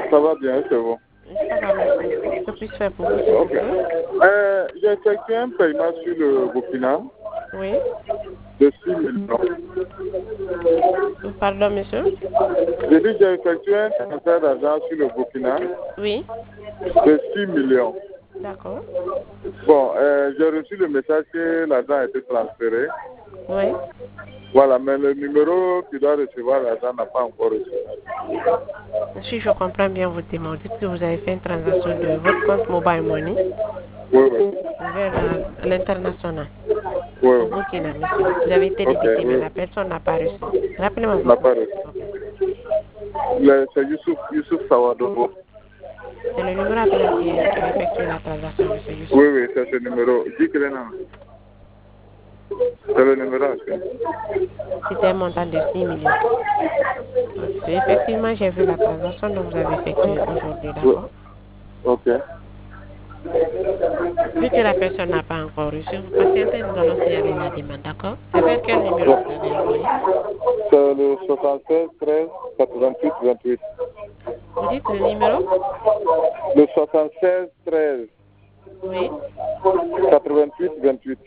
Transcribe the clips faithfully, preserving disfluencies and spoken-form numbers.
Ça va bien, c'est bon. Ça va, merci. Que puis-je faire pour vous, s'il vous Ok. plaît? Euh, J'ai effectué un paiement sur le Burkina Oui. de six millions. Pardon, monsieur? J'ai dit j'ai effectué un transfert d'argent sur le Burkina Oui. de six millions. D'accord. Bon, euh, j'ai reçu le message que l'argent a été transféré. Oui. Voilà, mais le numéro qui doit recevoir l'argent n'a pas encore reçu. Si je comprends bien votre demande, dites que vous avez fait une transaction de votre compte Mobile Money Oui, oui. vers euh, l'international Oui, au oui. Burkina, monsieur. Vous avez été Ok, débité, mais oui. la personne n'a pas reçu. Rappelez-moi N'a votre nom, pas reçu. s'il vous plaît. Le- C'est Youssouf, Youssouf Sawadogo. C'est le numéro avec lequel tu as effectué la transaction, monsieur Youssou. Oui, oui, c'est ce numéro. Dis que non. C'est le numéro. ok. C'était un montant de six millions. Ok. Effectivement, j'ai vu la transaction dont vous avez effectuée aujourd'hui, Oui. d'accord? Ok. Vu que la personne n'a pas encore reçu, vous patientez, nous allons signaler la demande, d'accord? C'est vers quel numéro vous avez envoyé? C'est le soixante-seize treize quatre-vingt-huit vingt-huit. Vous dites le numéro? Le soixante-seize treize Oui. quatre-vingt-huit vingt-huit.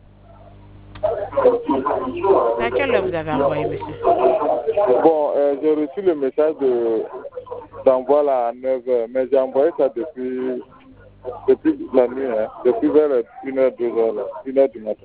À quelle heure vous avez envoyé, monsieur? Bon, euh, j'ai reçu le message de d'envoi là à neuf heures, mais j'ai envoyé ça depuis, depuis la nuit, hein, depuis vers une heure, deux heures, là, une heure du matin.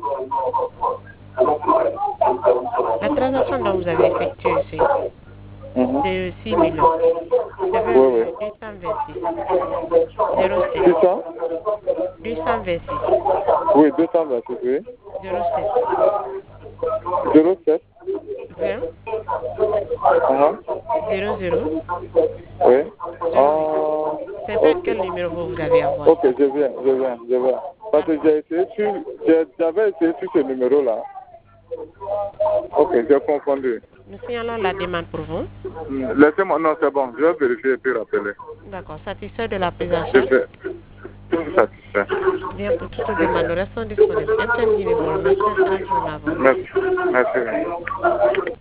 La transaction dont vous avez effectuée, c'est Mhm. de six millions. C'est vers Oui, le oui. deux cent vingt-six zéro sept. six cents? deux cent vingt-six Oui, deux cent vingt-six, oui. zéro sept zéro sept? vingt Uh-huh. zéro zéro Oui. zéro huit. Ah, C'est vers ok. quel numéro vous vous avez envoyé? Ok, je viens, je viens, je viens. Parce que j'ai essayé sur, j'ai- j'avais essayé sur ce numéro-là. Ok, j'ai confondu. Nous signalons la demande pour vous. Hmm, Laissez-moi, non, c'est bon, je vais vérifier et puis rappeler. D'accord. Satisfait de la prise en Je charge? fais tout satisfait. Bien, pour toute demande, nous restons disponibles. Un tel numéro, merci, excellente journée à vous. Merci. Merci.